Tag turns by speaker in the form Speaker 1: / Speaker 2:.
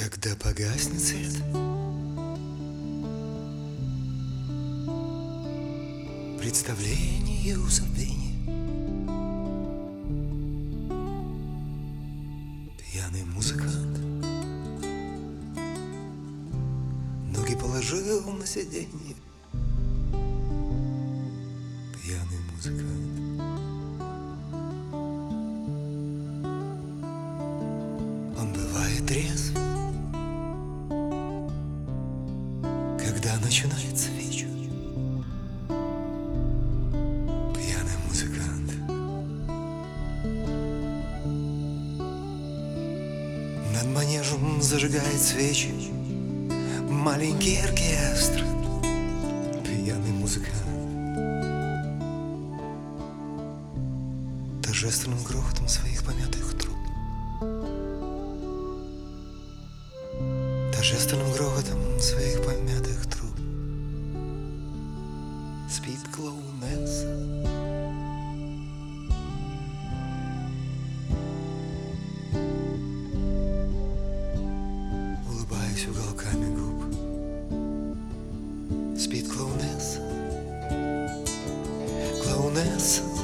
Speaker 1: Когда погаснет свет, представление у забвения, пьяный музыкант ноги положил на сиденье. Пьяный музыкант. Он бывает трезв, когда начинается вечер. Пьяный музыкант. Над манежем зажигает свечи маленький оркестр. Пьяный музыкант. Торжественным грохотом своих помятых труб, торжественным грохотом своих помятых труб спит клоунесса. Улыбаясь уголками губ, спит клоунесса. Клоунесса